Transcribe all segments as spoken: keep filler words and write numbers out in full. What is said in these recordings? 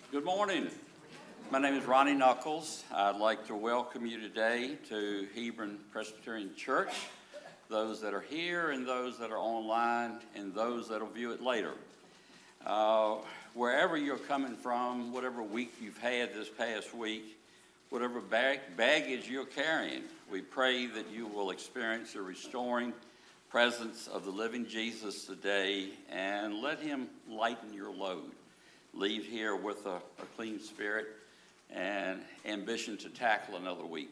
Good morning. My name is Ronnie Knuckles. I'd like to welcome you today to Hebron Presbyterian Church, those that are here and those that are online and those that will view it later. Uh, wherever you're coming from, whatever week you've had this past week, whatever bag- baggage you're carrying, we pray that you will experience the restoring presence of the living Jesus today and let him lighten your load. Leave here with a, a clean spirit and ambition to tackle another week.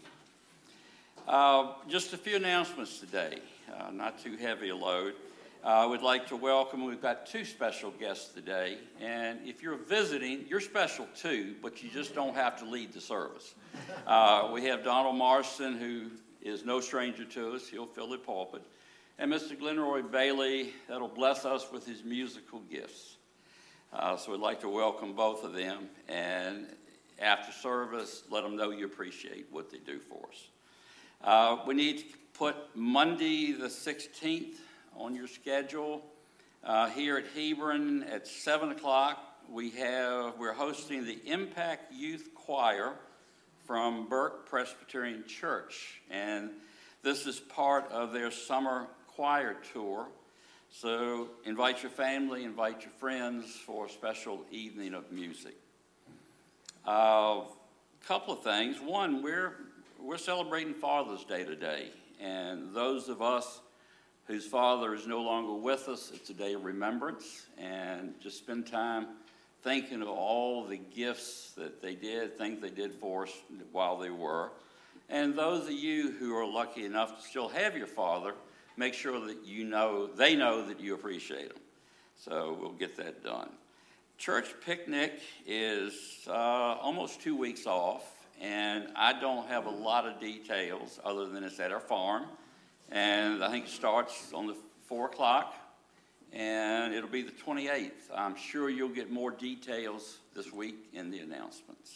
Uh, just a few announcements today, uh, not too heavy a load. Uh, I would like to welcome, we've got two special guests today, and if you're visiting, you're special too, but you just don't have to lead the service. Uh, we have Donald Marston, who is no stranger to us. He'll fill the pulpit. And Mister Glenroy Bailey, that'll bless us with his musical gifts. Uh, so we'd like to welcome both of them, and after service, let them know you appreciate what they do for us. Uh, we need to put Monday the sixteenth on your schedule. Uh, here at Hebron at seven o'clock, we have, we're hosting the Impact Youth Choir from Burke Presbyterian Church, and this is part of their summer choir tour. So invite your family, invite your friends for a special evening of music. A uh, couple of things. One, we're we're celebrating Father's Day today, and those of us whose father is no longer with us, it's a day of remembrance, and just spend time thinking of all the gifts that they did, things they did for us while they were. And those of you who are lucky enough to still have your father, make sure that you know, they know that you appreciate them. So we'll get that done. Church picnic is uh, almost two weeks off, and I don't have a lot of details other than it's at our farm. And I think it starts on the four o'clock, and it'll be the twenty-eighth. I'm sure you'll get more details this week in the announcements.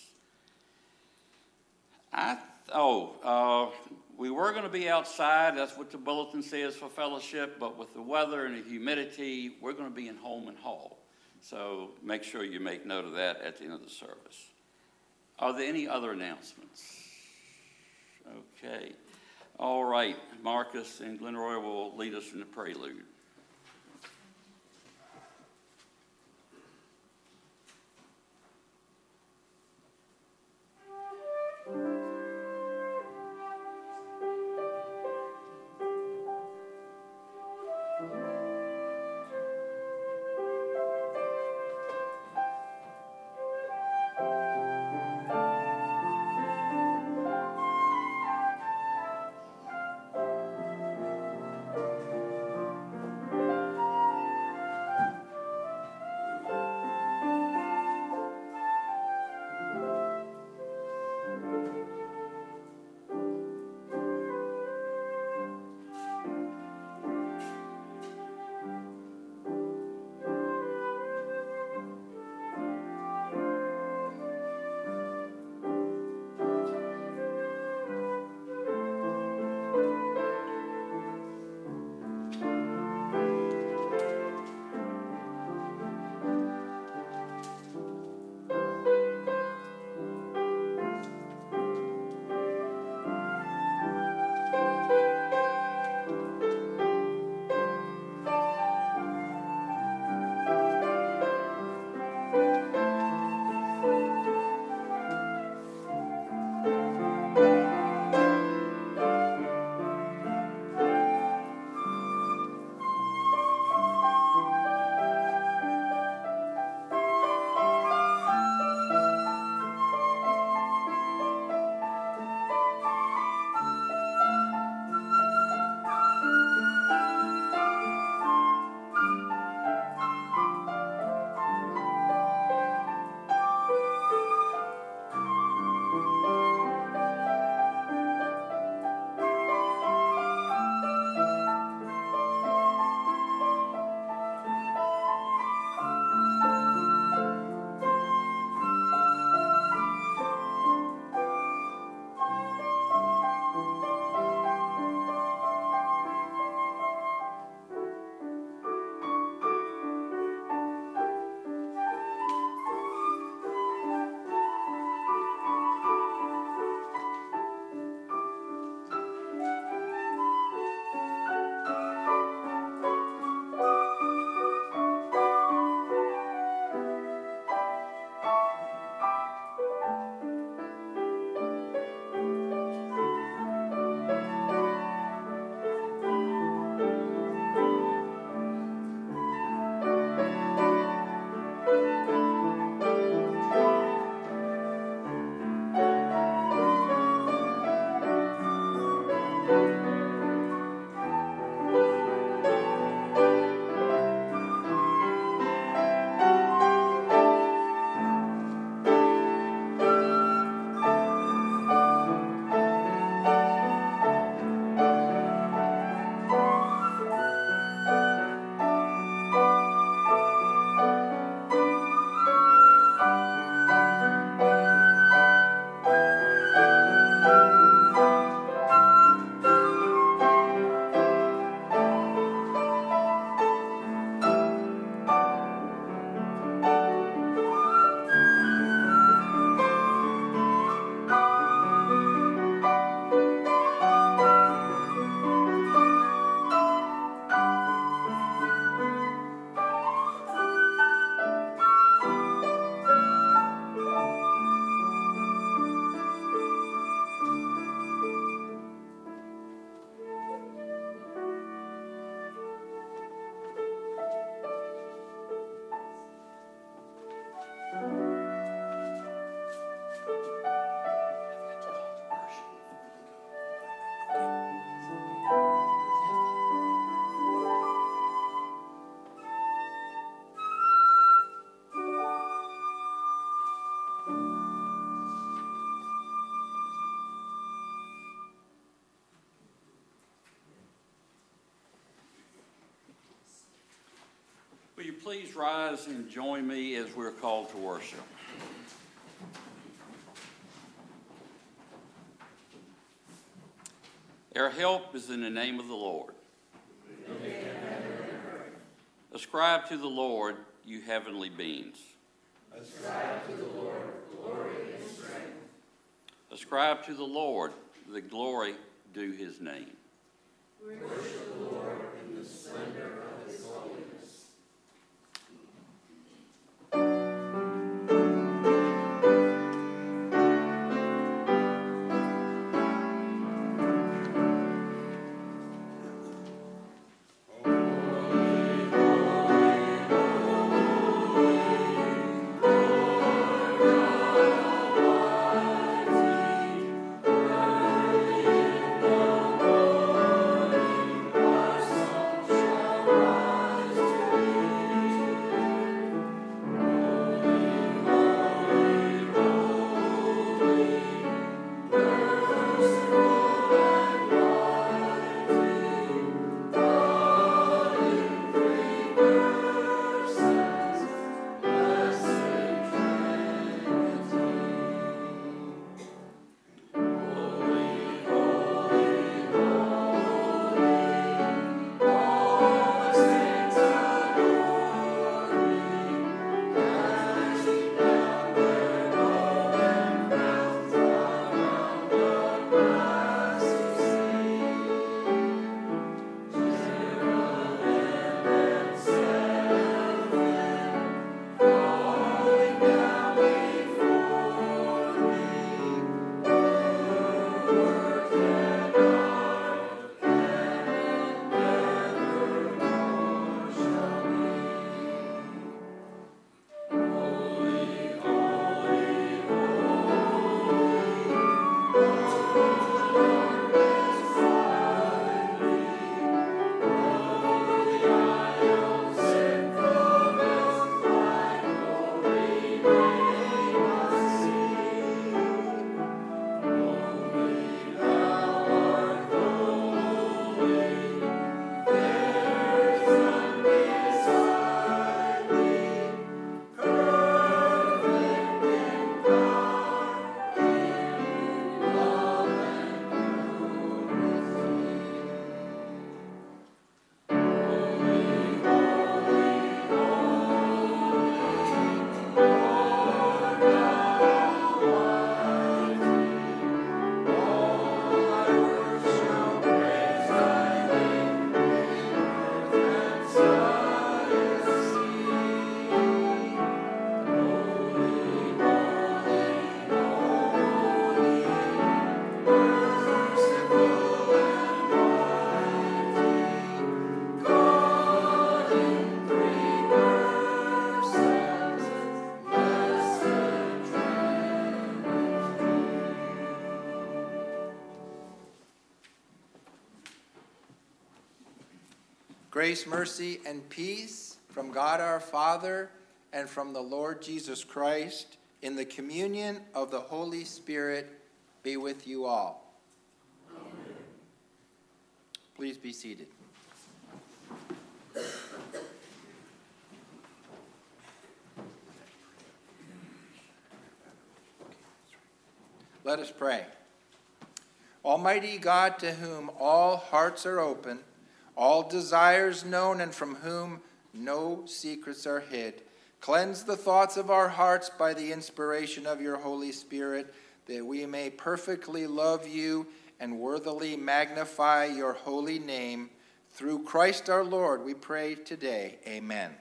I, oh, uh, we were going to be outside. That's what the bulletin says for fellowship. But with the weather and the humidity, we're going to be in Holman Hall. So make sure you make note of that at the end of the service. Are there any other announcements? Okay. All right. Marcus and Glenroy will lead us in the prelude. please rise and join me as we're called to worship? Our help is in the name of the Lord. Ascribe to the Lord, you heavenly beings. Ascribe to the Lord glory and strength. Ascribe to the Lord the glory due his name. Worship the Lord in the splendor of his holiness. Grace, mercy, and peace from God our Father and from the Lord Jesus Christ in the communion of the Holy Spirit be with you all. Amen. Please be seated. Let us pray. Almighty God, to whom all hearts are open, all desires known, and from whom no secrets are hid, cleanse the thoughts of our hearts by the inspiration of your Holy Spirit, that we may perfectly love you and worthily magnify your holy name. Through Christ our Lord, we pray today. Amen.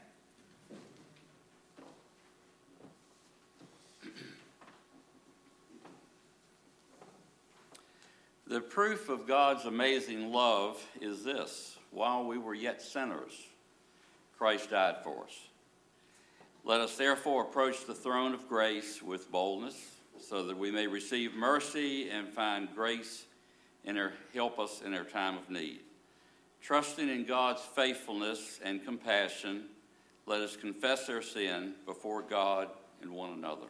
The proof of God's amazing love is this: while we were yet sinners, Christ died for us. Let us therefore approach the throne of grace with boldness, so that we may receive mercy and find grace and help us in our time of need. Trusting in God's faithfulness and compassion, let us confess our sin before God and one another.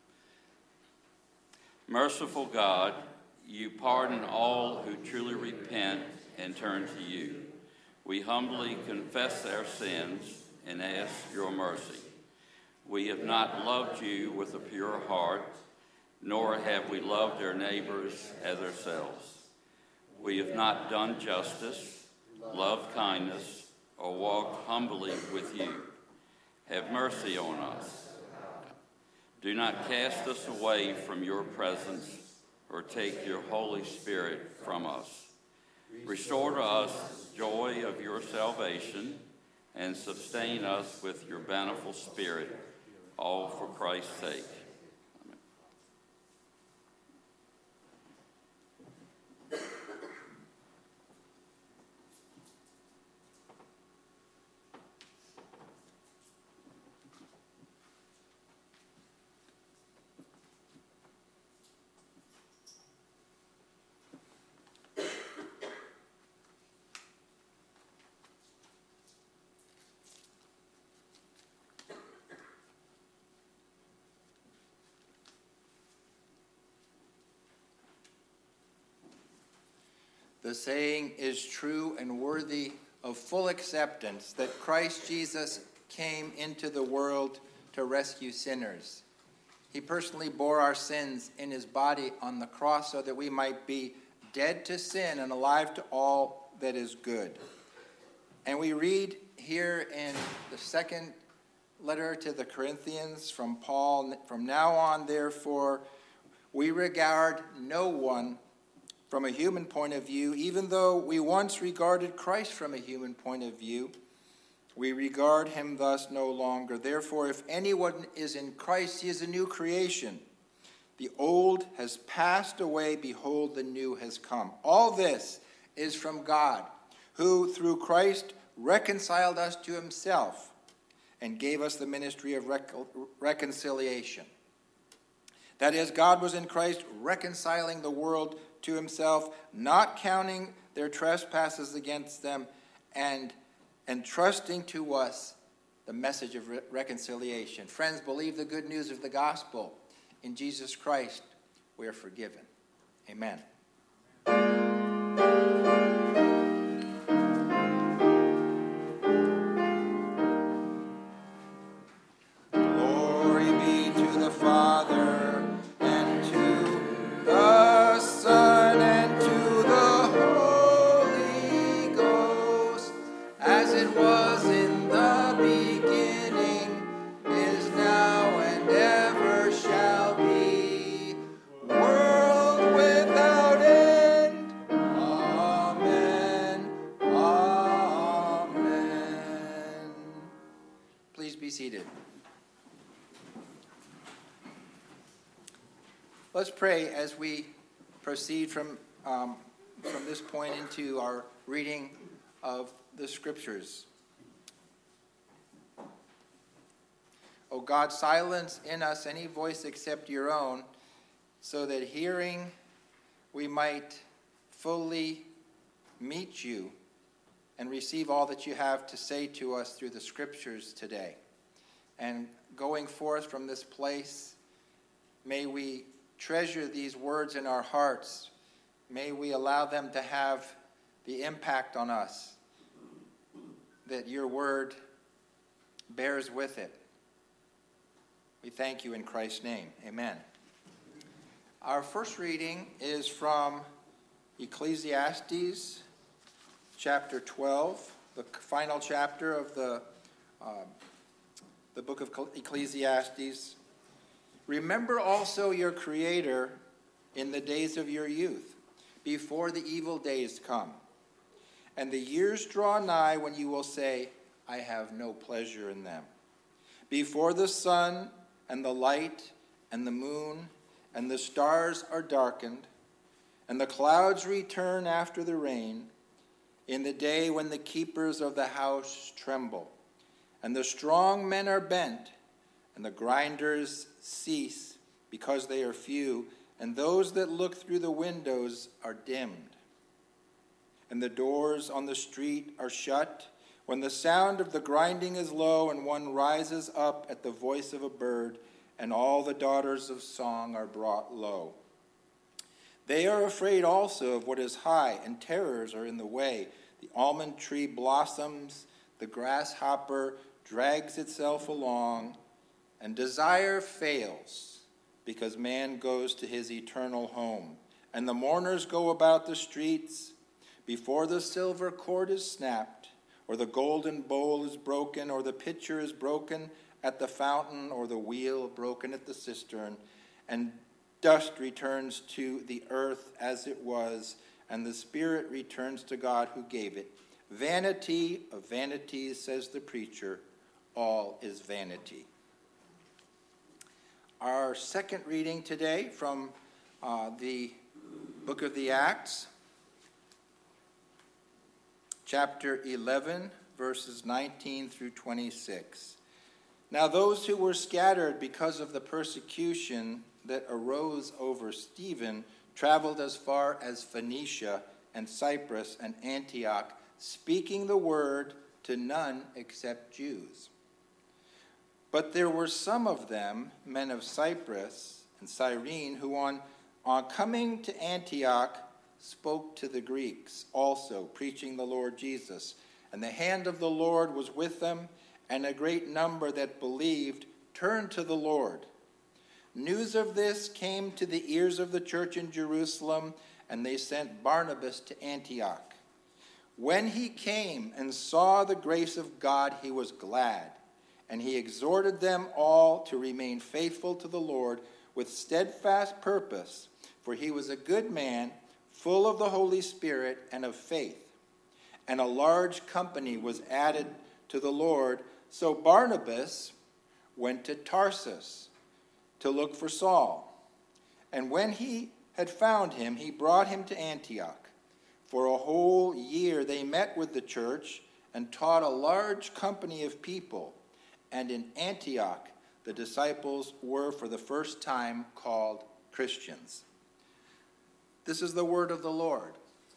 Merciful God, you pardon all who truly repent and turn to you. We humbly confess our sins and ask your mercy. We have not loved you with a pure heart, nor have we loved our neighbors as ourselves. We have not done justice, loved kindness, or walked humbly with you. Have mercy on us. Do not cast us away from your presence or take your Holy Spirit from us. Restore to us the joy of your salvation and sustain us with your bountiful Spirit, all for Christ's sake. The saying is true and worthy of full acceptance that Christ Jesus came into the world to rescue sinners. He personally bore our sins in his body on the cross so that we might be dead to sin and alive to all that is good. And we read here in the second letter to the Corinthians from Paul, from now on, therefore, we regard no one from a human point of view, even though we once regarded Christ from a human point of view, we regard him thus no longer. Therefore, if anyone is in Christ, he is a new creation. The old has passed away, behold, the new has come. All this is from God, who through Christ reconciled us to himself and gave us the ministry of rec- reconciliation. That is, God was in Christ reconciling the world to himself, not counting their trespasses against them, and entrusting to us the message of re- reconciliation. Friends, believe the good news of the gospel. In Jesus Christ, we are forgiven. Amen. Glory be to the Father, and to the Son, and to the Holy Ghost, as it was in the beginning, is now, and ever shall be, world without end. Amen. Amen. Please be seated. Let's pray as we proceed from, um, from this point into our reading of the Scriptures. O God, silence in us any voice except your own, so that hearing we might fully meet you and receive all that you have to say to us through the Scriptures today. And going forth from this place, may we treasure these words in our hearts. May we allow them to have the impact on us that your word bears with it. We thank you in Christ's name. Amen. Our first reading is from Ecclesiastes chapter twelve, the final chapter of the, uh, the book of Ecclesiastes. Remember also your Creator in the days of your youth, before the evil days come, and the years draw nigh when you will say, I have no pleasure in them. Before the sun and the light and the moon and the stars are darkened, and the clouds return after the rain, in the day when the keepers of the house tremble, and the strong men are bent, and the grinders cease because they are few, and those that look through the windows are dimmed. And the doors on the street are shut, when the sound of the grinding is low, and one rises up at the voice of a bird, and all the daughters of song are brought low. They are afraid also of what is high, and terrors are in the way. The almond tree blossoms, the grasshopper drags itself along, and desire fails, because man goes to his eternal home. And the mourners go about the streets before the silver cord is snapped, or the golden bowl is broken, or the pitcher is broken at the fountain, or the wheel broken at the cistern, and dust returns to the earth as it was, and the spirit returns to God who gave it. Vanity of vanities, says the preacher, all is vanity. Our second reading today from uh, the book of the Acts, chapter eleven, verses nineteen through twenty-six. Now those who were scattered because of the persecution that arose over Stephen traveled as far as Phoenicia and Cyprus and Antioch, speaking the word to none except Jews. But there were some of them, men of Cyprus and Cyrene, who on, on coming to Antioch spoke to the Greeks also, preaching the Lord Jesus. And the hand of the Lord was with them, and a great number that believed turned to the Lord. News of this came to the ears of the church in Jerusalem, and they sent Barnabas to Antioch. When he came and saw the grace of God, he was glad, and he exhorted them all to remain faithful to the Lord with steadfast purpose, for he was a good man, full of the Holy Spirit and of faith. And a large company was added to the Lord. So Barnabas went to Tarsus to look for Saul. And when he had found him, he brought him to Antioch. For a whole year they met with the church and taught a large company of people. And in Antioch the disciples were for the first time called Christians. This is the word of the Lord.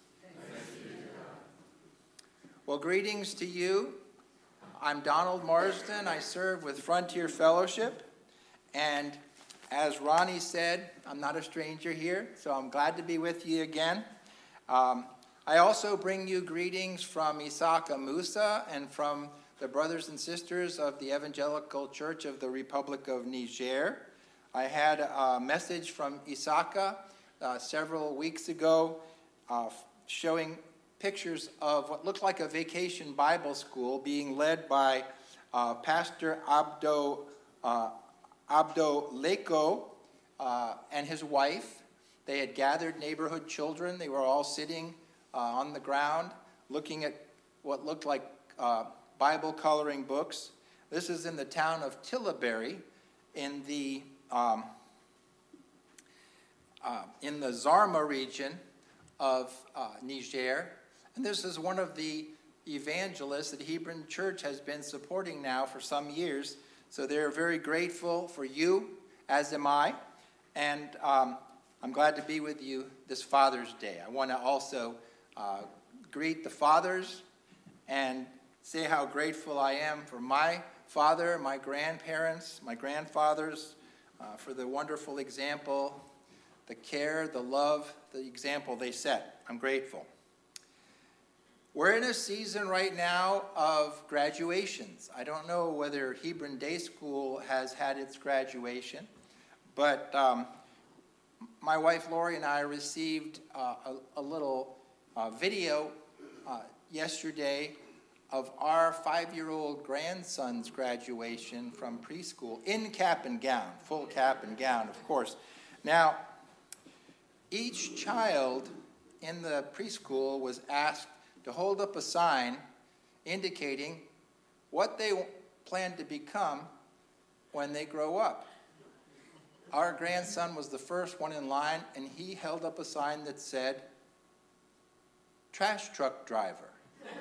Well, greetings to you. I'm Donald Marsden. I serve with Frontier Fellowship. And as Ronnie said, I'm not a stranger here, so I'm glad to be with you again. Um, I also bring you greetings from Isaka Musa and from the brothers and sisters of the Evangelical Church of the Republic of Niger. I had a message from Isaka uh, several weeks ago uh, showing pictures of what looked like a vacation Bible school being led by uh, Pastor Abdo, uh, Abdo Leko uh, and his wife. They had gathered neighborhood children. They were all sitting uh, on the ground looking at what looked like uh, Bible coloring books. This is in the town of Tillaberi in the um, uh, in the Zarma region of uh, Niger. And this is one of the evangelists that Hebron Church has been supporting now for some years. So they're very grateful for you, as am I. And um, I'm glad to be with you this Father's Day. I want to also uh, greet the fathers and say how grateful I am for my father, my grandparents, my grandfathers, uh, for the wonderful example, the care, the love, the example they set. I'm grateful. We're in a season right now of graduations. I don't know whether Hebron Day School has had its graduation, but um, my wife Lori and I received uh, a, a little uh, video uh, yesterday of our five-year-old grandson's graduation from preschool in cap and gown, full cap and gown, of course. Now, each child in the preschool was asked to hold up a sign indicating what they plan to become when they grow up. Our grandson was the first one in line, and he held up a sign that said, trash truck driver.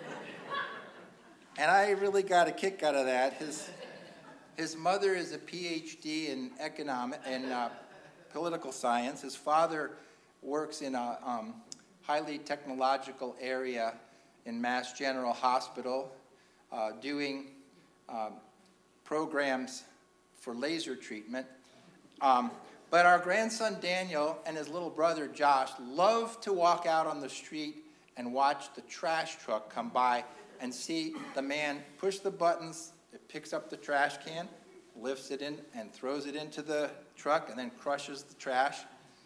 And I really got a kick out of that. His, his mother is a P H D in economic and uh, political science. His father works in a um, highly technological area in Mass General Hospital, uh, doing um, programs for laser treatment. Um, but our grandson Daniel and his little brother Josh love to walk out on the street and watch the trash truck come by and see the man push the buttons it picks up the trash can, lifts it in, and throws it into the truck, and then crushes the trash.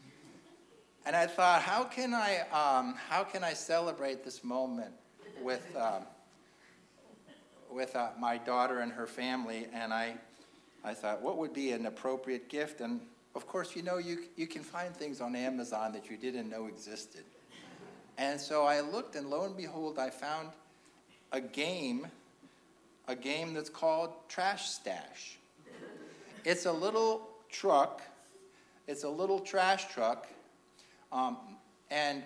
And I thought, how can I, um, how can I celebrate this moment with, um, with uh, my daughter and her family? And I, I thought, what would be an appropriate gift? And of course, you know, you you can find things on Amazon that you didn't know existed. And so I looked, and lo and behold, I found a game, a game that's called Trash Stash. It's a little truck. It's a little trash truck, um, and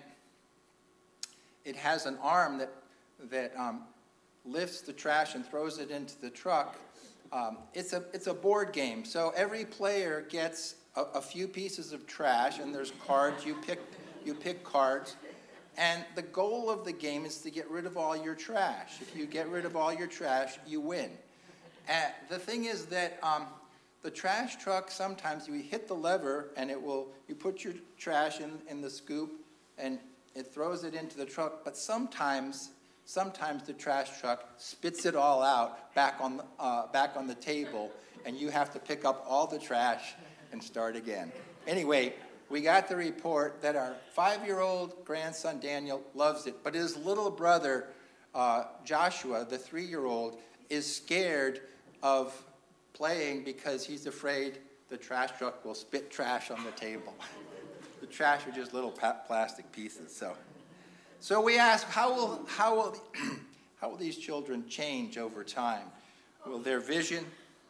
it has an arm that that um, lifts the trash and throws it into the truck. Um, it's a it's a board game. So every player gets a, a few pieces of trash, and there's cards. You pick you pick cards. And the goal of the game is to get rid of all your trash. If you get rid of all your trash, you win. And the thing is that um, the trash truck, sometimes you hit the lever and it will, you put your trash in, in the scoop and it throws it into the truck. But sometimes, sometimes the trash truck spits it all out back on the, uh, back on the table, and you have to pick up all the trash and start again. Anyway, we got the report that our five-year-old grandson, Daniel, loves it, but his little brother, uh, Joshua, the three-year-old, is scared of playing because he's afraid the trash truck will spit trash on the table. The trash are just little pa- plastic pieces. So, so we ask, how will, how will, how will these children change over time? Will their vision,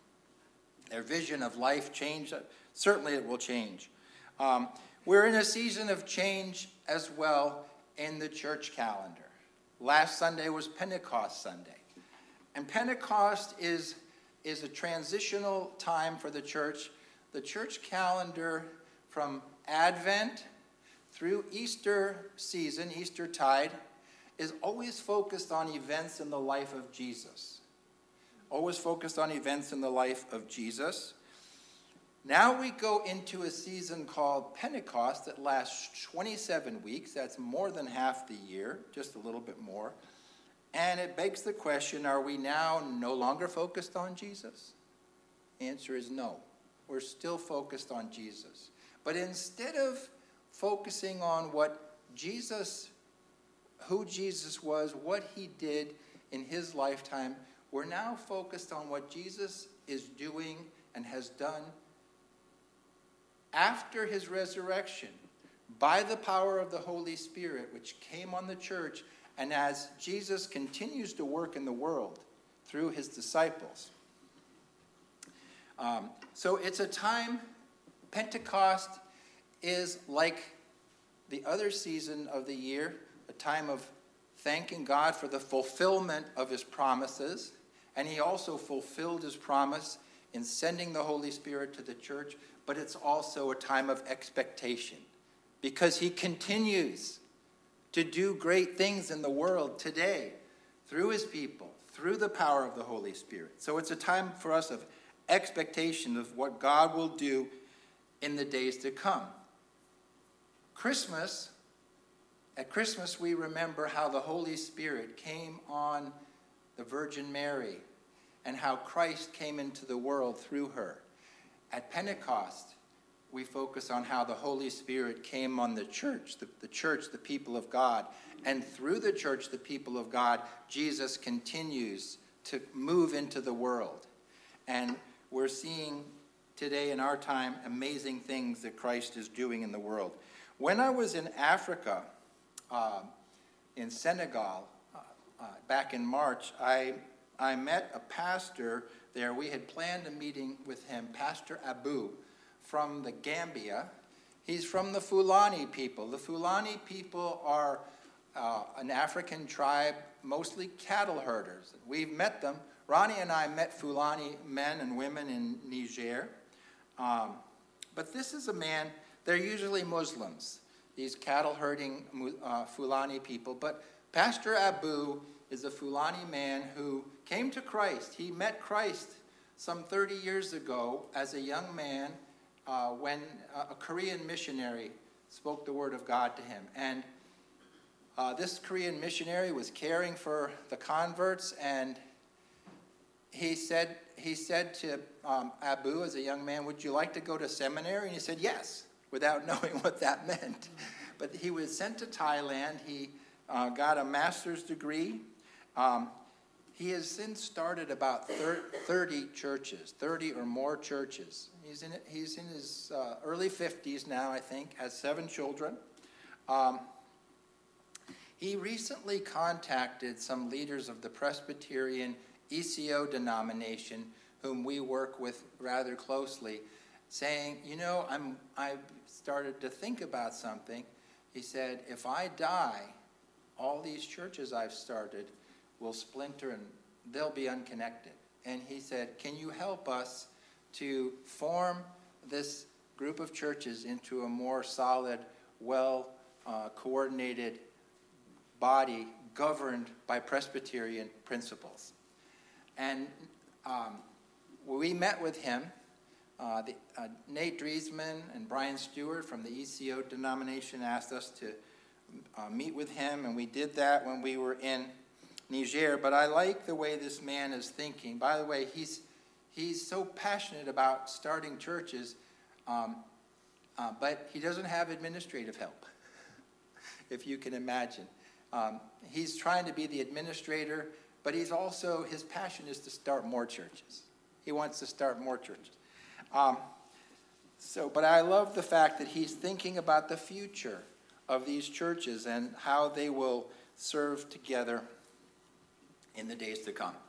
their vision of life change? Certainly it will change. Um, we're in a season of change as well in the church calendar. Last Sunday was Pentecost Sunday. And Pentecost is, is a transitional time for the church. The church calendar from Advent through Easter season, Eastertide, is always focused on events in the life of Jesus. Always focused on events in the life of Jesus. Now we go into a season called Pentecost that lasts twenty-seven weeks. That's more than half the year, just a little bit more. And it begs the question, are we now no longer focused on Jesus? The answer is no. We're still focused on Jesus. But instead of focusing on what Jesus, who Jesus was, what he did in his lifetime, we're now focused on what Jesus is doing and has done after his resurrection, by the power of the Holy Spirit, which came on the church, and as Jesus continues to work in the world through his disciples. Um, so it's a time, Pentecost is like the other season of the year, a time of thanking God for the fulfillment of his promises, and he also fulfilled his promise in sending the Holy Spirit to the church. But it's also a time of expectation because he continues to do great things in the world today through his people, through the power of the Holy Spirit. So it's a time for us of expectation of what God will do in the days to come. Christmas, at Christmas we remember how the Holy Spirit came on the Virgin Mary and how Christ came into the world through her. At Pentecost, we focus on how the Holy Spirit came on the church, the, the church, the people of God. And through the church, the people of God, Jesus continues to move into the world. And we're seeing today in our time amazing things that Christ is doing in the world. When I was in Africa, uh, in Senegal, uh, uh, back in March, I, I met a pastor there. We had planned a meeting with him, Pastor Abu, from the Gambia. He's from the Fulani people. The Fulani people are uh, an African tribe, mostly cattle herders. We've met them. Ronnie and I met Fulani men and women in Niger. Um, but this is a man, they're usually Muslims, these cattle herding uh, Fulani people. But Pastor Abu is a Fulani man who came to Christ. He met Christ some thirty years ago as a young man uh, when a Korean missionary spoke the word of God to him. And uh, this Korean missionary was caring for the converts, and he said, he said to um, Abu as a young man, would you like to go to seminary? And he said yes, without knowing what that meant. But he was sent to Thailand. He uh, got a master's degree. Um, he has since started about thirty churches, thirty or more churches. He's in, he's in his uh, early fifties now, I think, has seven children. Um, he recently contacted some leaders of the Presbyterian E C O denomination, whom we work with rather closely, saying, you know, I'm, I've started to think about something. He said, if I die, all these churches I've started will splinter and they'll be unconnected. And he said, can you help us to form this group of churches into a more solid, well uh, coordinated body governed by Presbyterian principles? And um, we met with him. Uh, the, uh, Nate Driesman and Brian Stewart from the E C O denomination asked us to uh, meet with him, and we did that when we were in Niger. But I like the way this man is thinking. By the way, he's he's so passionate about starting churches, um, uh, but he doesn't have administrative help, if you can imagine. Um, he's trying to be the administrator, but he's also, his passion is to start more churches. He wants to start more churches. Um, so, but I love the fact that he's thinking about the future of these churches and how they will serve together in the days to come.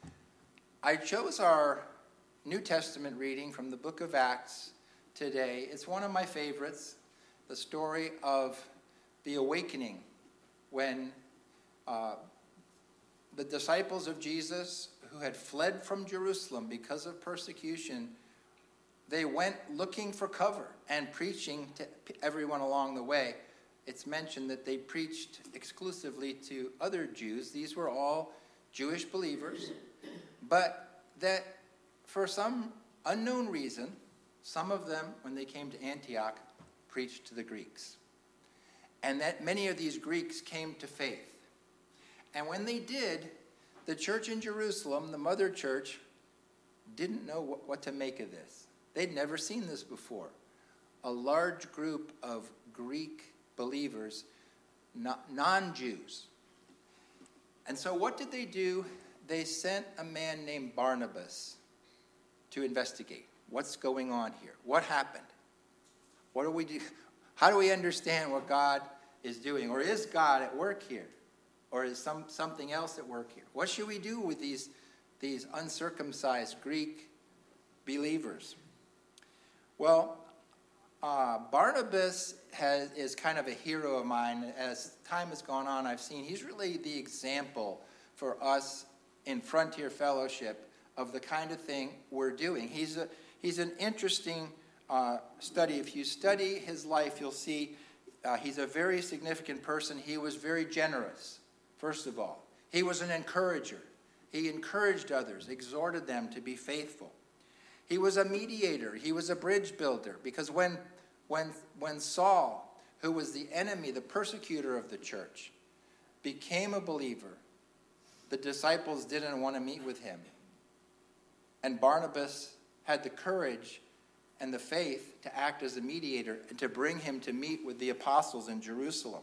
I chose our New Testament reading from the book of Acts today. It's one of my favorites, the story of the awakening when uh, the disciples of Jesus who had fled from Jerusalem because of persecution, they went looking for cover and preaching to everyone along the way. It's mentioned that they preached exclusively to other Jews. These were all Jewish believers, but that for some unknown reason, some of them, when they came to Antioch, preached to the Greeks. And that many of these Greeks came to faith. And when they did, the church in Jerusalem, the mother church, didn't know what, what to make of this. They'd never seen this before. A large group of Greek believers, non-Jews. And so what did they do? They sent a man named Barnabas to investigate. What's going on here? What happened? What do we do? How do we understand what God is doing? Or is God at work here? Or is some, something else at work here? What should we do with these, these uncircumcised Greek believers? Well, uh, Barnabas has, is kind of a hero of mine. As time has gone on, I've seen he's really the example for us in Frontier Fellowship of the kind of thing we're doing. He's, a, he's an interesting uh, study. If you study his life, you'll see uh, he's a very significant person. He was very generous, first of all. He was an encourager. He encouraged others, exhorted them to be faithful. He was a mediator. He was a bridge builder. Because when, when, when Saul, who was the enemy, the persecutor of the church, became a believer, the disciples didn't want to meet with him. And Barnabas had the courage and the faith to act as a mediator and to bring him to meet with the apostles in Jerusalem.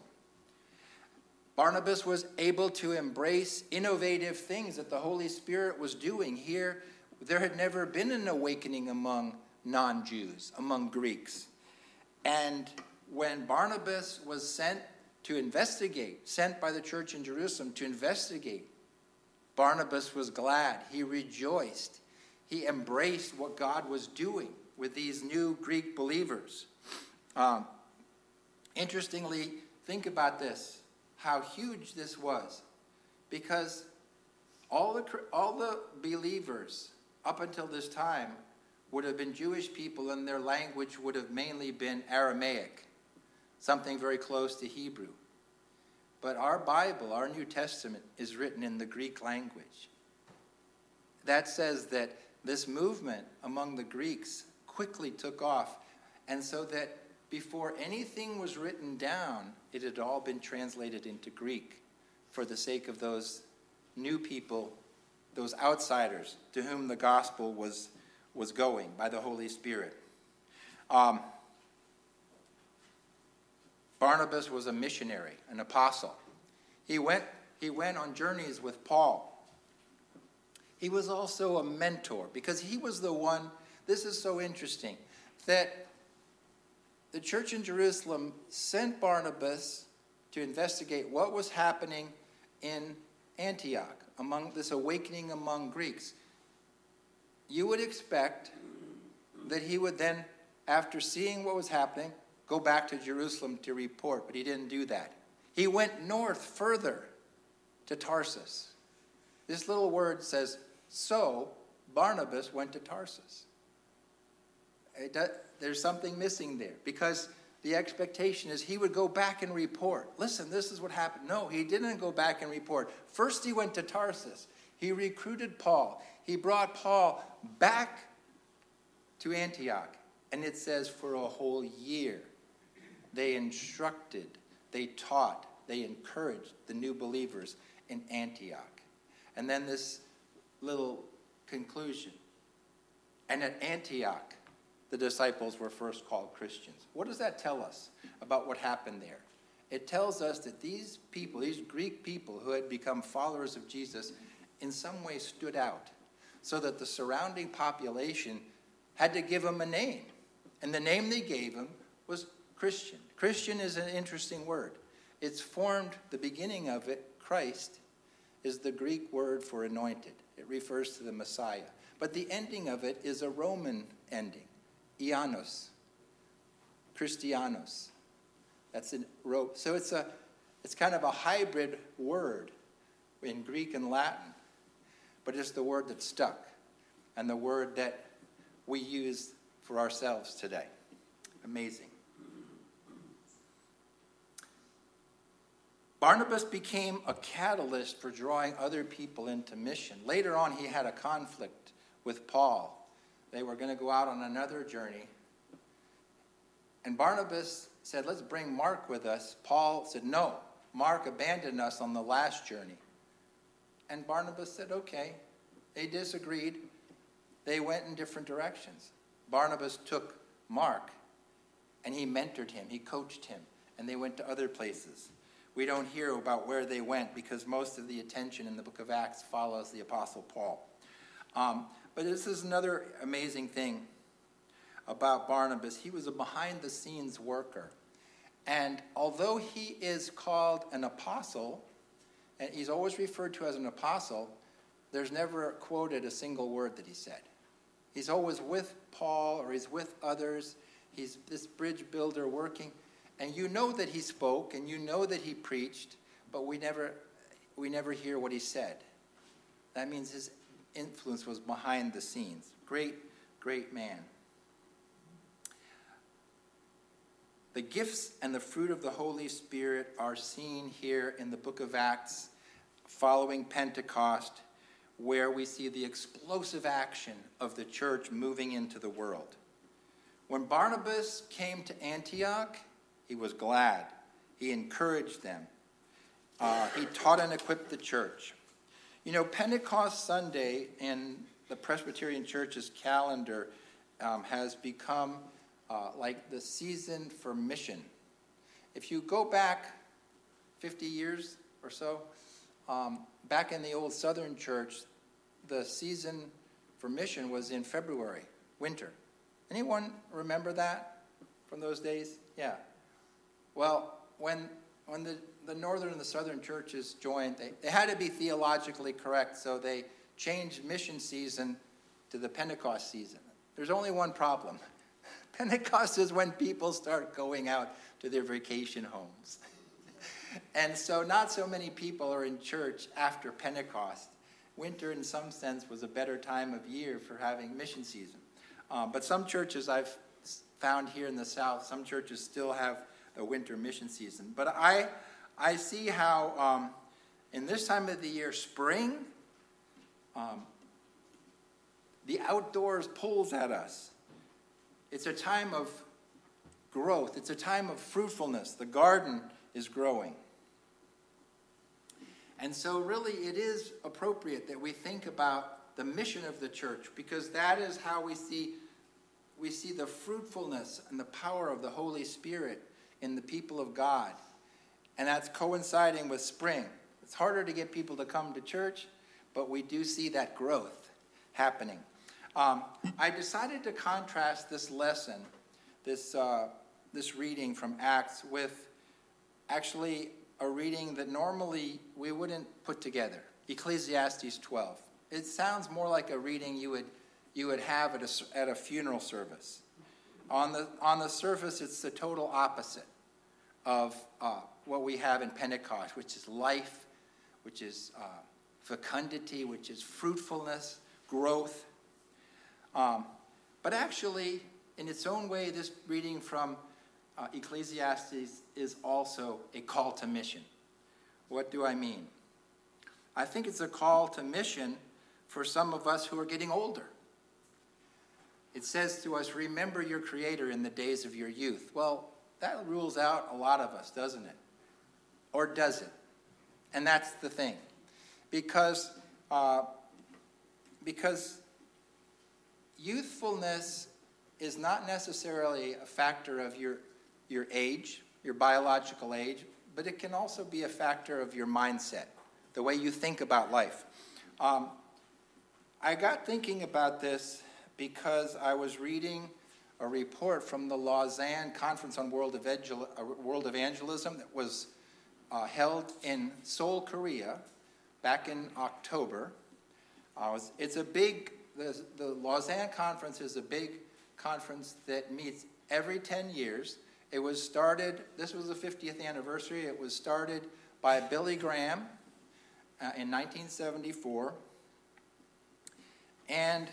Barnabas was able to embrace innovative things that the Holy Spirit was doing here. There had never been an awakening among non-Jews, among Greeks. And when Barnabas was sent to investigate, sent by the church in Jerusalem to investigate, Barnabas was glad. He rejoiced. He embraced what God was doing with these new Greek believers. Um, interestingly, think about this, how huge this was. Because all the, all the believers up until this time would have been Jewish people, and their language would have mainly been Aramaic, something very close to Hebrew. But our Bible, our New Testament, is written in the Greek language. That says that this movement among the Greeks quickly took off, and so that before anything was written down, it had all been translated into Greek for the sake of those new people those outsiders to whom the gospel was, was going by the Holy Spirit. Um, Barnabas was a missionary, an apostle. He went, he went on journeys with Paul. He was also a mentor because he was the one, this is so interesting, that the church in Jerusalem sent Barnabas to investigate what was happening in Antioch, among this awakening among Greeks. You would expect that he would then, after seeing what was happening, go back to Jerusalem to report, but he didn't do that. He went north further to Tarsus. This little word says, so Barnabas went to Tarsus. It does, there's something missing there because the expectation is he would go back and report. Listen, this is what happened. No, he didn't go back and report. First he went to Tarsus. He recruited Paul. He brought Paul back to Antioch. And it says for a whole year, they instructed, they taught, they encouraged the new believers in Antioch. And then this little conclusion. And at Antioch, the disciples were first called Christians. What does that tell us about what happened there? It tells us that these people, these Greek people who had become followers of Jesus, in some way stood out, so that the surrounding population had to give him a name. And the name they gave him was Christian. Christian is an interesting word. It's formed, the beginning of it, Christ, is the Greek word for anointed. It refers to the Messiah. But the ending of it is a Roman ending. Ianos, Christianos. That's in rope. So it's a, it's kind of a hybrid word in Greek and Latin, but it's the word that stuck and the word that we use for ourselves today. Amazing. Barnabas became a catalyst for drawing other people into mission. Later on, he had a conflict with Paul. They were going to go out on another journey. And Barnabas said, let's bring Mark with us. Paul said, no, Mark abandoned us on the last journey. And Barnabas said, okay. They disagreed. They went in different directions. Barnabas took Mark, and he mentored him. He coached him, and they went to other places. We don't hear about where they went because most of the attention in the book of Acts follows the Apostle Paul. Um, but this is another amazing thing about Barnabas. He was a behind-the-scenes worker. And although he is called an apostle, and he's always referred to as an apostle, there's never quoted a single word that he said. He's always with Paul or he's with others. He's this bridge builder working. And you know that he spoke and you know that he preached, but we never, we never hear what he said. That means his influence was behind the scenes. Great, great man. The gifts and the fruit of the Holy Spirit are seen here in the book of Acts following Pentecost, where we see the explosive action of the church moving into the world. When Barnabas came to Antioch, he was glad. He encouraged them. Uh, he taught and equipped the church. You know, Pentecost Sunday in the Presbyterian Church's calendar um, has become uh, like the season for mission. If you go back fifty years or so, um, back in the old Southern Church, the season for mission was in February, winter. Anyone remember that from those days? Yeah. Well, when when the, the Northern and the Southern churches joined, they, they had to be theologically correct, so they changed mission season to the Pentecost season. There's only one problem. Pentecost is when people start going out to their vacation homes. And so not so many people are in church after Pentecost. Winter, in some sense, was a better time of year for having mission season. Um, but some churches I've found here in the South, some churches still have a winter mission season. But I, I see how um, in this time of the year, spring, um, the outdoors pulls at us. It's a time of growth. It's a time of fruitfulness. The garden is growing. And so really it is appropriate that we think about the mission of the church, because that is how we see we see the fruitfulness and the power of the Holy Spirit in the people of God. And that's coinciding with spring. It's harder to get people to come to church, but we do see that growth happening. Um, I decided to contrast this lesson, this uh, this reading from Acts, with actually a reading that normally we wouldn't put together, Ecclesiastes twelve. It sounds more like a reading you would you would have at a, at a funeral service. On the on the surface, it's the total opposite of uh, what we have in Pentecost, which is life, which is uh, fecundity, which is fruitfulness, growth. Um, but actually, in its own way, this reading from uh, Ecclesiastes is also a call to mission. What do I mean? I think it's a call to mission for some of us who are getting older. It says to us, remember your Creator in the days of your youth. Well, that rules out a lot of us, doesn't it? Or does it? And that's the thing. Because, uh, because youthfulness is not necessarily a factor of your, your age, your biological age, but it can also be a factor of your mindset, the way you think about life. Um, I got thinking about this because I was reading a report from the Lausanne Conference on World, Evangel- uh, World Evangelism that was uh, held in Seoul, Korea, back in October. Uh, it's a big, the, the Lausanne Conference is a big conference that meets every ten years. It was started, this was the fiftieth anniversary, it was started by Billy Graham uh, in nineteen seventy-four. And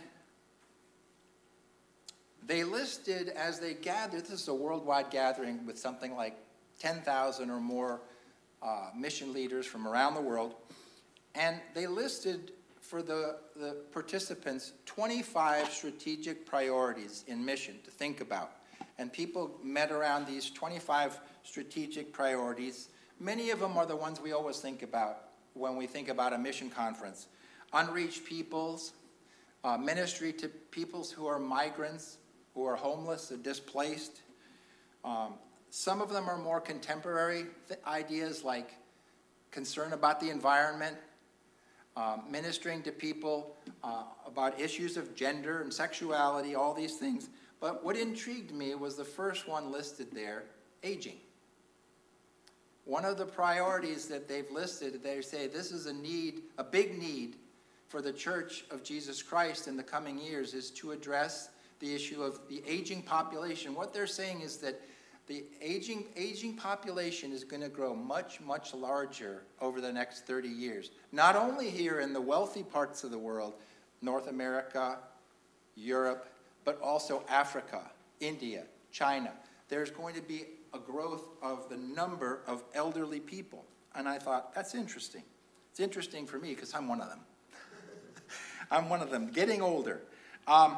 they listed, as they gathered, this is a worldwide gathering with something like ten thousand or more uh, mission leaders from around the world. And they listed for the, the participants twenty-five strategic priorities in mission to think about. And people met around these twenty-five strategic priorities. Many of them are the ones we always think about when we think about a mission conference. Unreached peoples, uh, ministry to peoples who are migrants, who are homeless or displaced. Um, some of them are more contemporary th- ideas like concern about the environment, um, ministering to people uh, about issues of gender and sexuality, all these things. But what intrigued me was the first one listed there, aging. One of the priorities that they've listed, they say this is a need, a big need for the Church of Jesus Christ in the coming years, is to address the issue of the aging population. What they're saying is that the aging aging population is going to grow much, much larger over the next thirty years. Not only here in the wealthy parts of the world, North America, Europe, but also Africa, India, China. There's going to be a growth of the number of elderly people. And I thought, that's interesting. It's interesting for me because I'm one of them. I'm one of them, getting older. Um,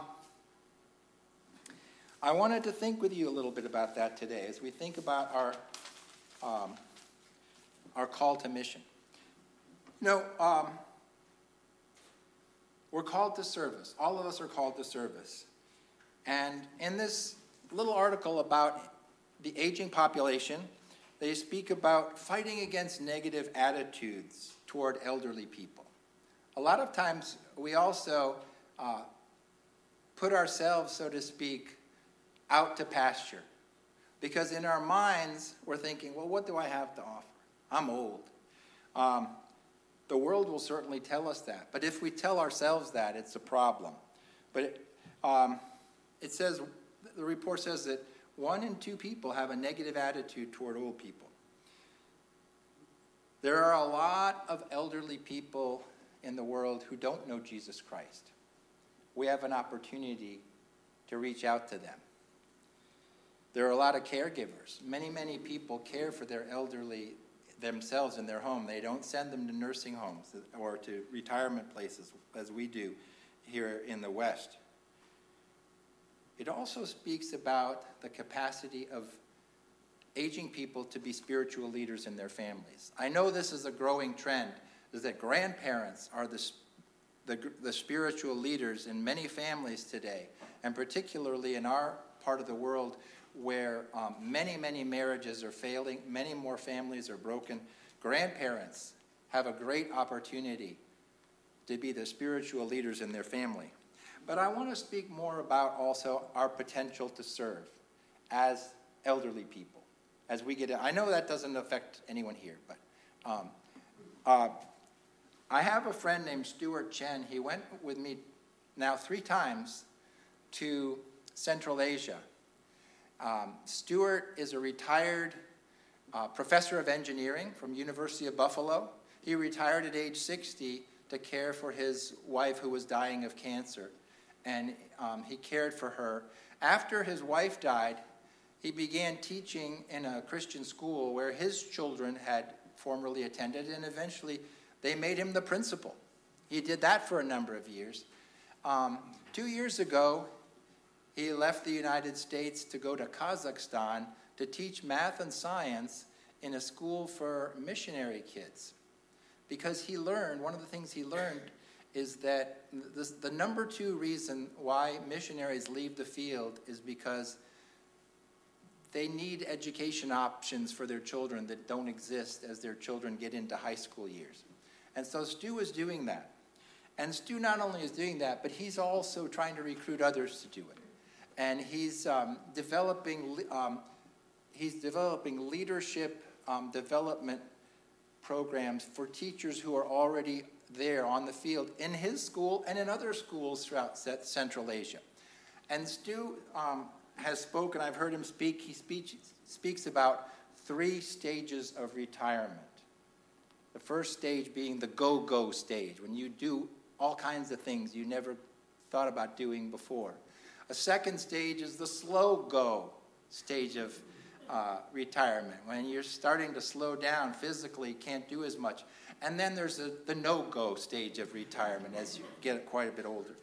I wanted to think with you a little bit about that today as we think about our um, our call to mission. You know, um, we're called to service. All of us are called to service. And in this little article about the aging population, they speak about fighting against negative attitudes toward elderly people. A lot of times we also uh, put ourselves, so to speak, out to pasture. Because in our minds, we're thinking, well, what do I have to offer? I'm old. Um, the world will certainly tell us that. But if we tell ourselves that, it's a problem. But it, um, it says, the report says that one in two people have a negative attitude toward old people. There are a lot of elderly people in the world who don't know Jesus Christ. We have an opportunity to reach out to them. There are a lot of caregivers. Many, many people care for their elderly themselves in their home. They don't send them to nursing homes or to retirement places as we do here in the West. It also speaks about the capacity of aging people to be spiritual leaders in their families. I know this is a growing trend. is that grandparents are the, the, the spiritual leaders in many families today, and particularly in our part of the world where um, many, many marriages are failing, many more families are broken. Grandparents have a great opportunity to be the spiritual leaders in their family. But I want to speak more about also our potential to serve as elderly people. As we get, I know that doesn't affect anyone here, but um, uh, I have a friend named Stuart Chen. He went with me now three times to Central Asia. Um, Stuart is a retired uh, professor of engineering from University of Buffalo. He retired at age sixty to care for his wife who was dying of cancer, and um, he cared for her. After his wife died, he began teaching in a Christian school where his children had formerly attended, and eventually they made him the principal. He did that for a number of years. Um, two years ago, he left the United States to go to Kazakhstan to teach math and science in a school for missionary kids. Because he learned, one of the things he learned is that this, the number two reason why missionaries leave the field is because they need education options for their children that don't exist as their children get into high school years. And so Stu is doing that. And Stu not only is doing that, but he's also trying to recruit others to do it. And he's um, developing um, he's developing leadership um, development programs for teachers who are already there on the field in his school and in other schools throughout Central Asia. And Stu um, has spoken, I've heard him speak, he speech, speaks about three stages of retirement. The first stage being the go-go stage, when you do all kinds of things you never thought about doing before. A second stage is the slow go stage of uh, retirement, when you're starting to slow down physically, can't do as much. And then there's a, the no-go stage of retirement as you get quite a bit older.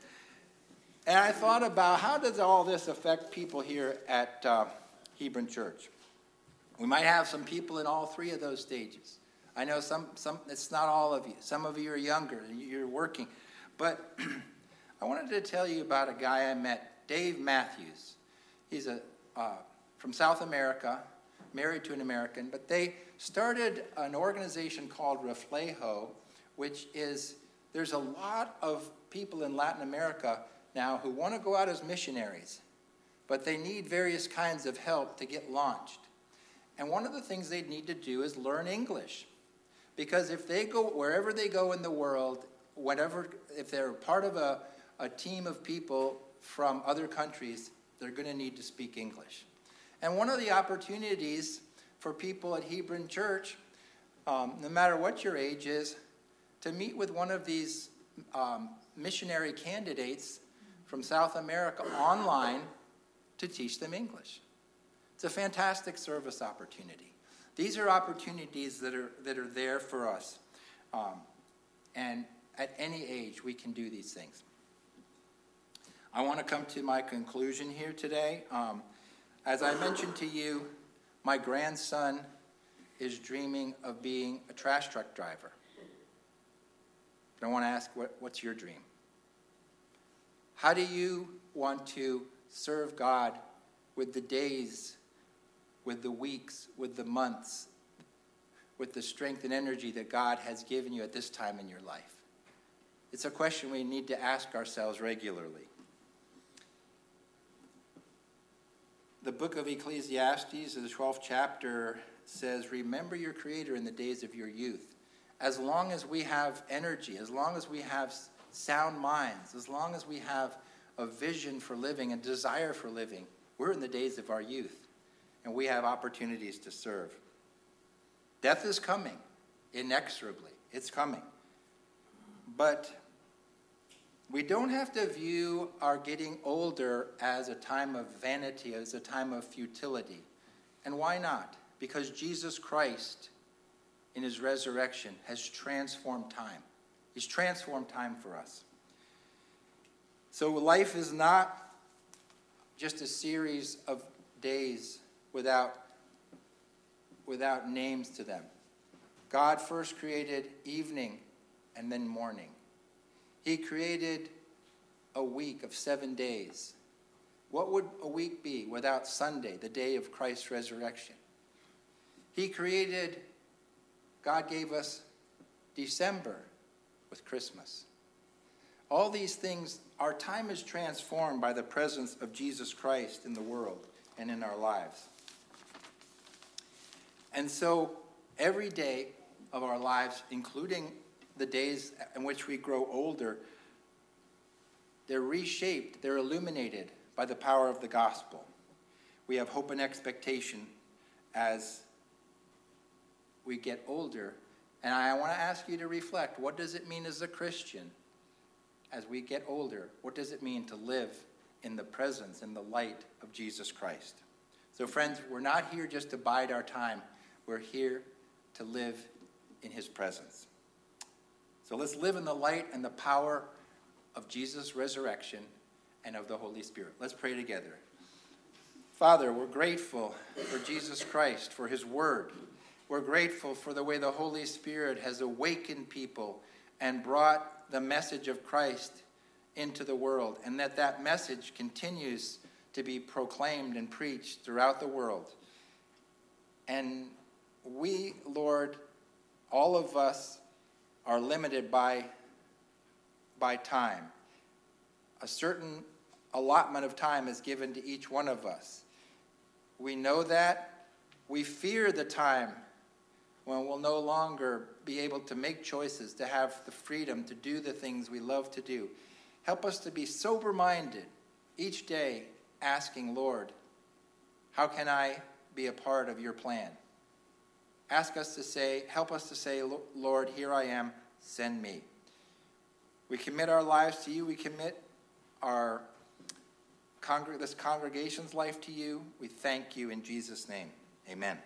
And I thought about how does all this affect people here at uh, Hebron Church? We might have some people in all three of those stages. I know some, some it's not all of you. Some of you are younger and you're working. But I wanted to tell you about a guy I met, Dave Matthews. He's a uh, from South America, married to an American, but they started an organization called Reflejo, which is, there's a lot of people in Latin America now who want to go out as missionaries, but they need various kinds of help to get launched. And one of the things they need to do is learn English. Because if they go, wherever they go in the world, whatever, if they're part of a, a team of people from other countries, they're going to need to speak English. And one of the opportunities for people at Hebron Church, um, no matter what your age is, to meet with one of these um, missionary candidates from South America online to teach them English. It's a fantastic service opportunity. These are opportunities that are, that are there for us. Um, and at any age, we can do these things. I want to come to my conclusion here today. Um, as I mentioned to you, my grandson is dreaming of being a trash truck driver. But I want to ask, what, what's your dream? How do you want to serve God with the days, with the weeks, with the months, with the strength and energy that God has given you at this time in your life? It's a question we need to ask ourselves regularly. The book of Ecclesiastes, the twelfth chapter, says, remember your Creator in the days of your youth. As long as we have energy, as long as we have sound minds, as long as we have a vision for living, a desire for living, we're in the days of our youth, and we have opportunities to serve. Death is coming, inexorably. It's coming. But we don't have to view our getting older as a time of vanity, as a time of futility. And why not? Because Jesus Christ, in his resurrection, has transformed time. He's transformed time for us. So life is not just a series of days without, without names to them. God first created evening and then morning. He created a week of seven days. What would a week be without Sunday, the day of Christ's resurrection? He created, God gave us December with Christmas. All these things, our time is transformed by the presence of Jesus Christ in the world and in our lives. And so every day of our lives, including the days in which we grow older, they're reshaped, they're illuminated by the power of the gospel. We have hope and expectation as we get older. And I want to ask you to reflect, what does it mean as a Christian as we get older? What does it mean to live in the presence, in the light of Jesus Christ? So friends, we're not here just to bide our time. We're here to live in his presence. So let's live in the light and the power of Jesus' resurrection and of the Holy Spirit. Let's pray together. Father, we're grateful for Jesus Christ, for his word. We're grateful for the way the Holy Spirit has awakened people and brought the message of Christ into the world, and that that message continues to be proclaimed and preached throughout the world. And we, Lord, all of us are limited by, by time. A certain allotment of time is given to each one of us. We know that. We fear the time when we'll no longer be able to make choices, to have the freedom to do the things we love to do. Help us to be sober-minded each day, asking, Lord, how can I be a part of your plan? Ask us to say, help us to say, Lord, here I am, send me. We commit our lives to you. We commit our congreg- this congregation's life to you. We thank you in Jesus' name. Amen.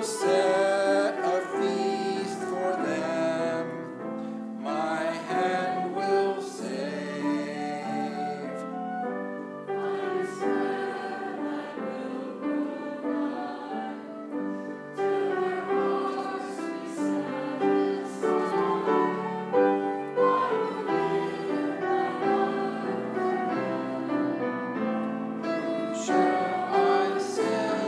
will set a feast for them. My hand will save. I swear I will provide till our hearts be satisfied. I will give my life. Shall I send?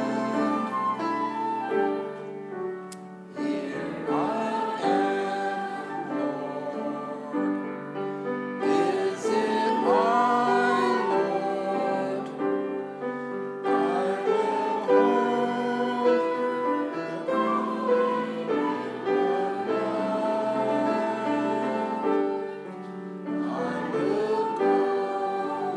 Here I am, Lord. Is it I, Lord? I will hold the I will go,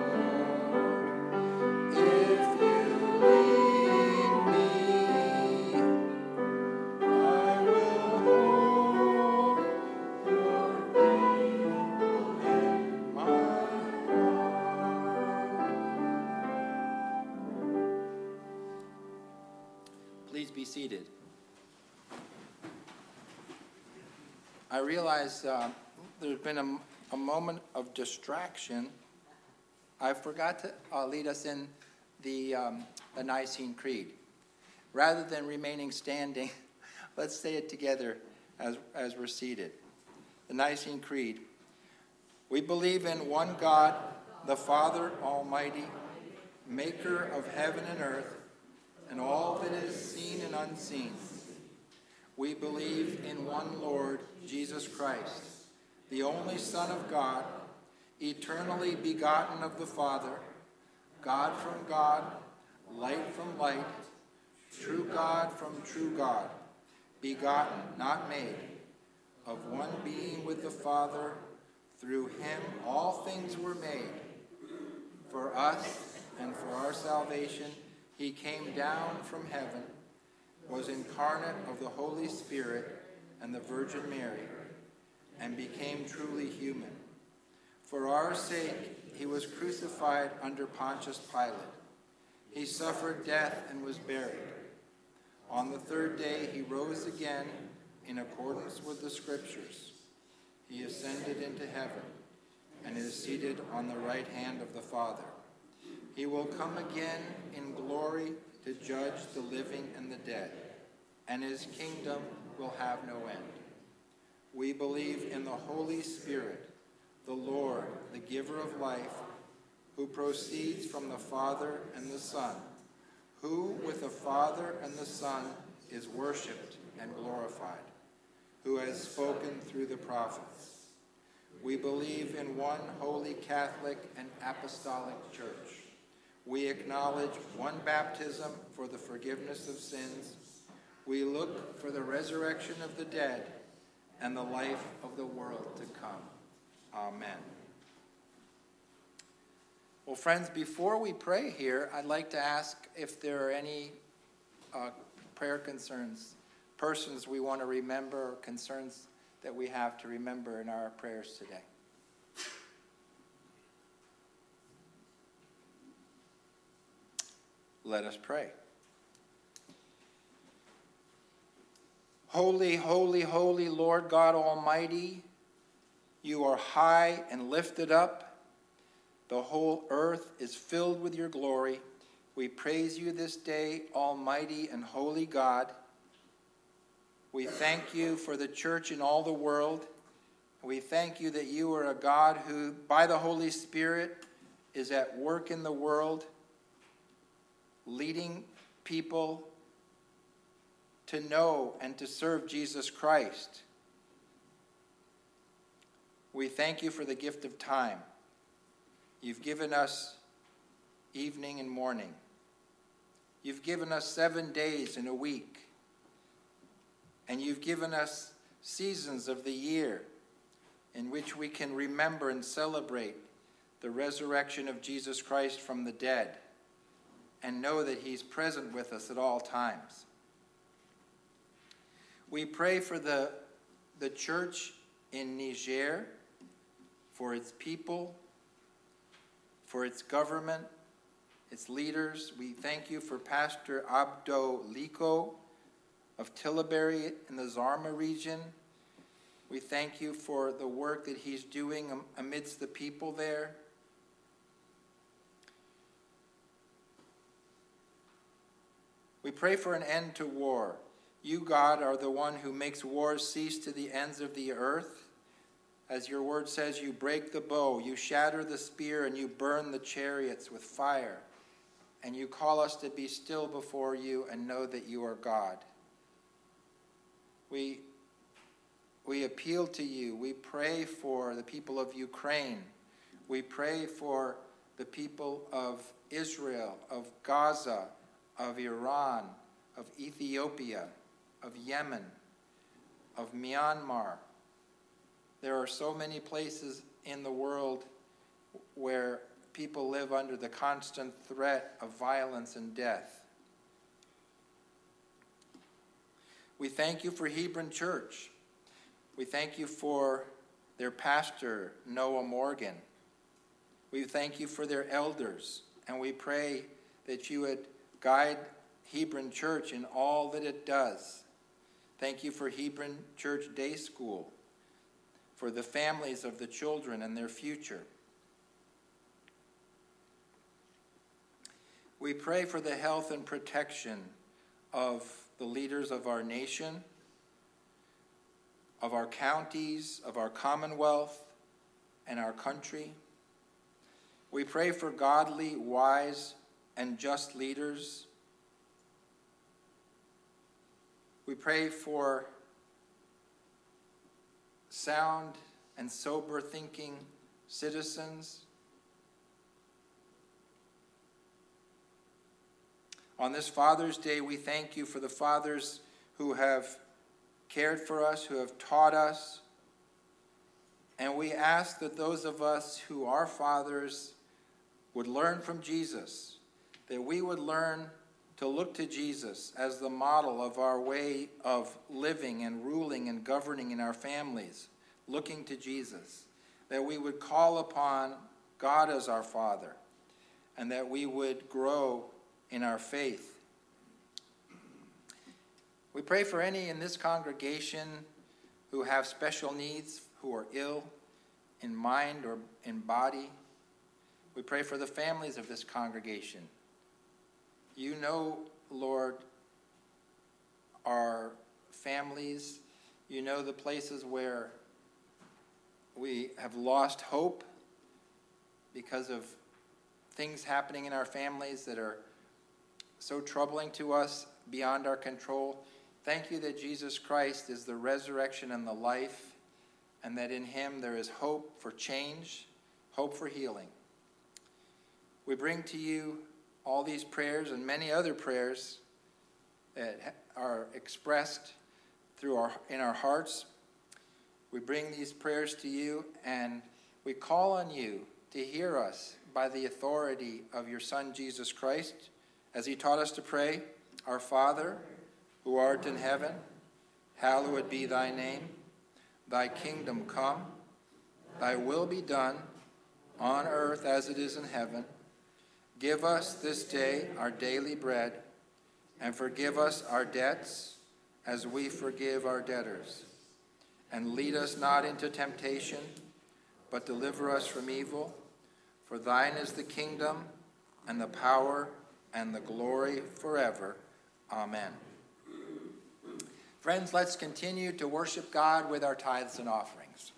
Lord. If you lead me, I will hold your people in my heart. Please be seated. I realize uh, there's been a, a moment of distraction. I forgot to uh, lead us in the, um, the Nicene Creed. Rather than remaining standing, let's say it together as, as we're seated. The Nicene Creed. We believe in one God, the Father Almighty, maker of heaven and earth, and all that is seen and unseen. We believe in one Lord, Jesus Christ, the only Son of God, eternally begotten of the Father, God from God, light from light, true God from true God, begotten, not made, of one being with the Father. Through him all things were made. For us and for our salvation, he came down from heaven, was incarnate of the Holy Spirit and the Virgin Mary, and became truly human. For our sake, he was crucified under Pontius Pilate. He suffered death and was buried. On the third day, he rose again in accordance with the Scriptures. He ascended into heaven and is seated on the right hand of the Father. He will come again in glory to judge the living and the dead, and his kingdom will have no end. We believe in the Holy Spirit, the Lord, the giver of life, who proceeds from the Father and the Son, who with the Father and the Son is worshipped and glorified, who has spoken through the prophets. We believe in one holy Catholic and apostolic church. We acknowledge one baptism for the forgiveness of sins. We look for the resurrection of the dead and the life of the world to come. Amen. Well, friends, before we pray here, I'd like to ask if there are any uh, prayer concerns, persons we want to remember, or concerns that we have to remember in our prayers today. Let us pray. Holy, holy, holy Lord God Almighty, you are high and lifted up. The whole earth is filled with your glory. We praise you this day, Almighty and holy God. We thank you for the church in all the world. We thank you that you are a God who, by the Holy Spirit, is at work in the world, leading people to know and to serve Jesus Christ. We thank you for the gift of time. You've given us evening and morning. You've given us seven days in a week. And you've given us seasons of the year in which we can remember and celebrate the resurrection of Jesus Christ from the dead and know that he's present with us at all times. We pray for the, the church in Niger, for its people, for its government, its leaders. We thank you for Pastor Abdo Liko of Tillbury in the Zarma region. We thank you for the work that he's doing amidst the people there. We pray for an end to war. You, God, are the one who makes wars cease to the ends of the earth. As your word says, you break the bow, you shatter the spear, and you burn the chariots with fire. And you call us to be still before you and know that you are God. We, we appeal to you. We pray for the people of Ukraine. We pray for the people of Israel, of Gaza, of Iran, of Ethiopia, of Yemen, of Myanmar. There are so many places in the world where people live under the constant threat of violence and death. We thank you for Hebron Church. We thank you for their pastor, Noah Morgan. We thank you for their elders, and we pray that you would guide Hebron Church in all that it does. Thank you for Hebron Church Day School, for the families of the children and their future. We pray for the health and protection of the leaders of our nation, of our counties, of our commonwealth, and our country. We pray for godly, wise, and just leaders. We pray for sound and sober thinking citizens. On this Father's Day, we thank you for the fathers who have cared for us, who have taught us. And we ask that those of us who are fathers would learn from Jesus, that we would learn to look to Jesus as the model of our way of living and ruling and governing in our families, looking to Jesus, that we would call upon God as our Father, and that we would grow in our faith. We pray for any in this congregation who have special needs, who are ill in mind or in body. We pray for the families of this congregation. You know, Lord, our families. You know the places where we have lost hope because of things happening in our families that are so troubling to us, beyond our control. Thank you that Jesus Christ is the resurrection and the life, and that in him there is hope for change, hope for healing. We bring to you all these prayers and many other prayers that are expressed through our in our hearts. We bring these prayers to you, and we call on you to hear us by the authority of your Son, Jesus Christ, as he taught us to pray, Our Father, who art in heaven, hallowed be thy name. Thy kingdom come, thy will be done, on earth as it is in heaven. Give us this day our daily bread, and forgive us our debts as we forgive our debtors. And lead us not into temptation, but deliver us from evil. For thine is the kingdom, and the power, and the glory forever. Amen. Friends, let's continue to worship God with our tithes and offerings.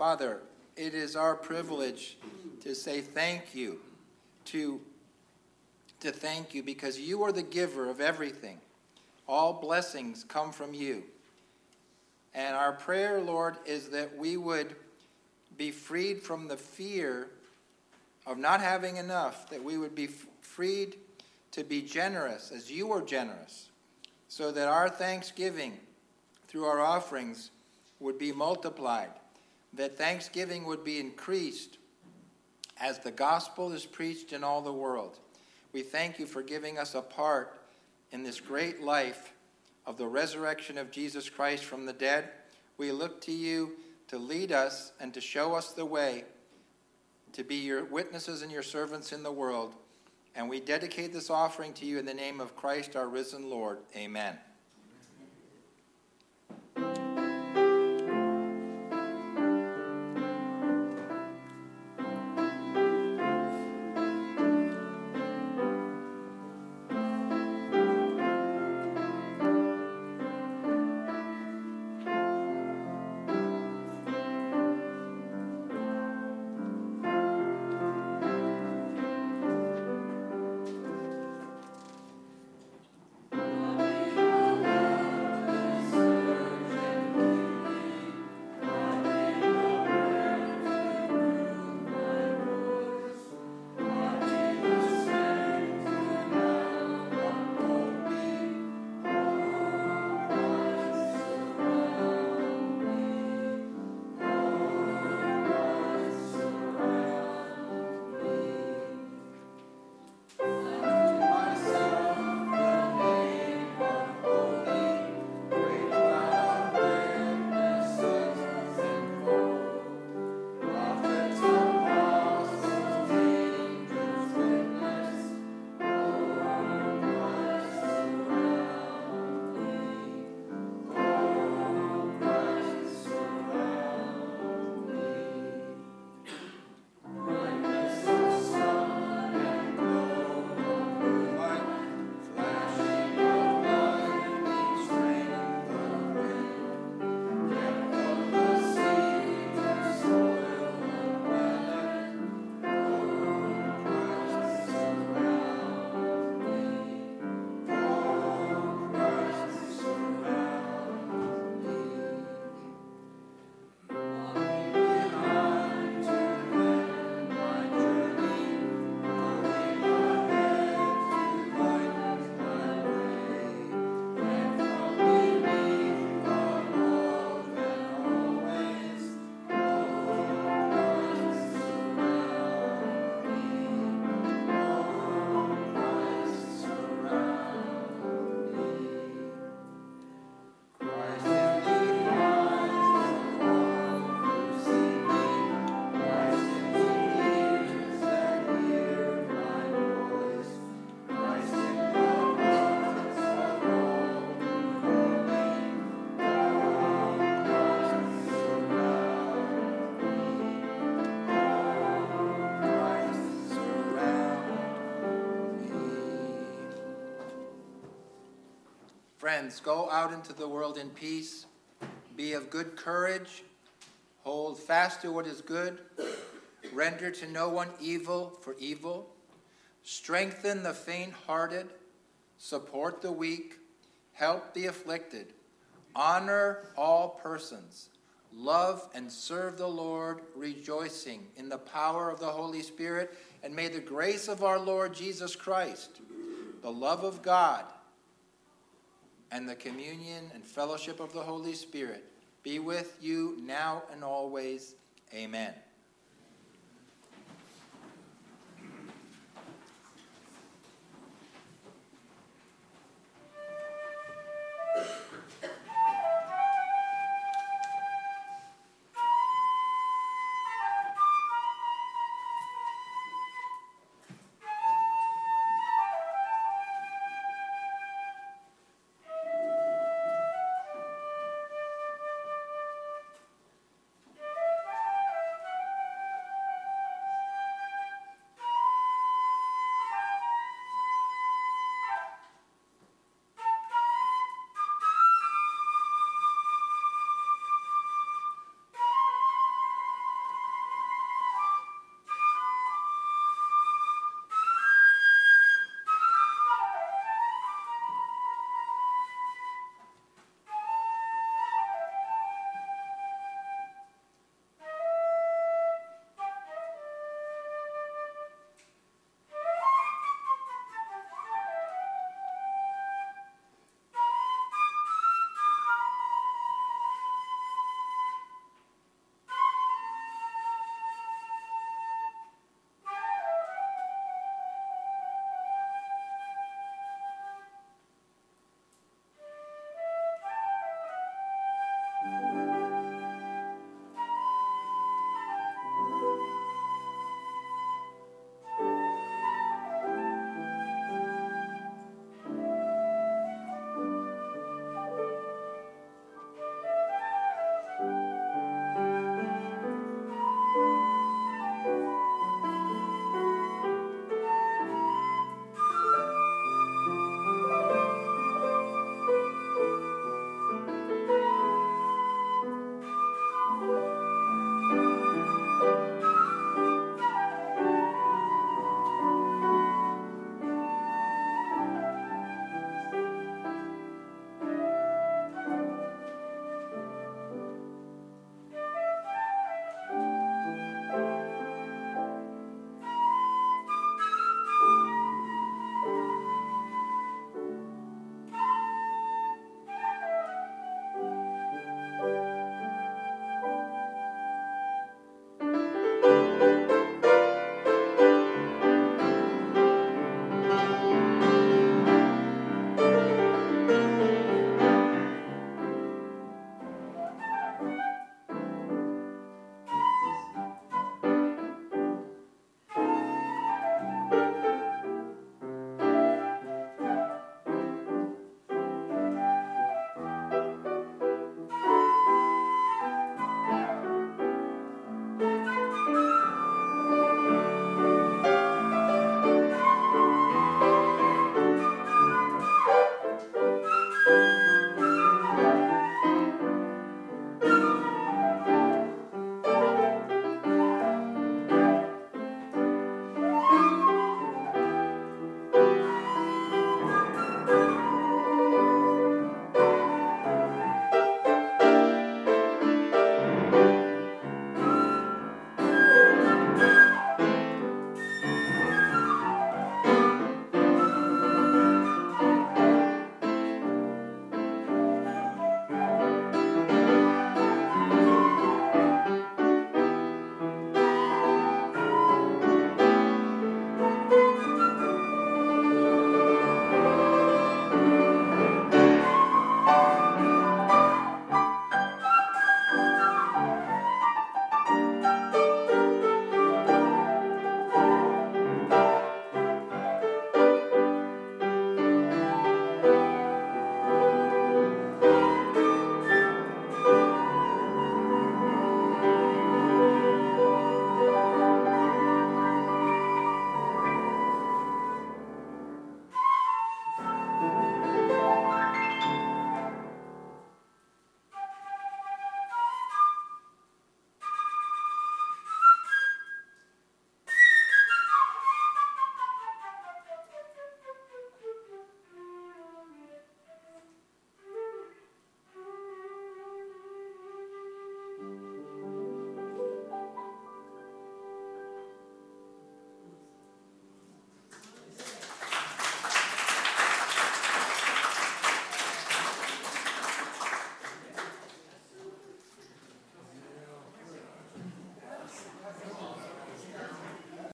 Father, it is our privilege to say thank you, to, to thank you because you are the giver of everything. All blessings come from you. And our prayer, Lord, is that we would be freed from the fear of not having enough, that we would be f- freed to be generous as you are generous, so that our thanksgiving through our offerings would be multiplied, that thanksgiving would be increased as the gospel is preached in all the world. We thank you for giving us a part in this great life of the resurrection of Jesus Christ from the dead. We look to you to lead us and to show us the way to be your witnesses and your servants in the world. And we dedicate this offering to you in the name of Christ, our risen Lord. Amen. Friends, go out into the world in peace. Be of good courage. Hold fast to what is good. Render to no one evil for evil. Strengthen the faint-hearted. Support the weak. Help the afflicted. Honor all persons. Love and serve the Lord, rejoicing in the power of the Holy Spirit. And may the grace of our Lord Jesus Christ, the love of God, and the communion and fellowship of the Holy Spirit be with you now and always. Amen.